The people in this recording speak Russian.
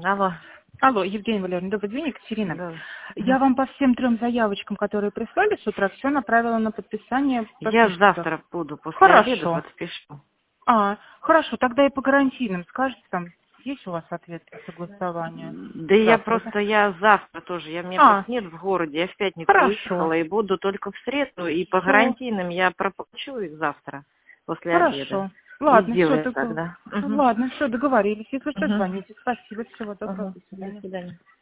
Алло. Алло, Евгения Валерьевна, добрый день, Екатерина. Да. Я вам по всем 3 заявочкам, которые прислали с утра, все направила на подписание Я подписчиков. завтра буду, после обеда Хорошо. подпишу. Хорошо, тогда и по гарантийным скажете, там есть у вас ответ по согласованию? Да я Завтра, да? я завтра тоже, меня просто нет в городе, я в пятницу Хорошо. уехала и буду только в среду, и по Все, гарантийным я проплачу их завтра, после обеда. хорошо. И Ладно, все, сделаю тогда. Угу. ладно, все, договорились. Если что, Угу. звоните. Спасибо, всего доброго, Угу. до До свидания. свидания.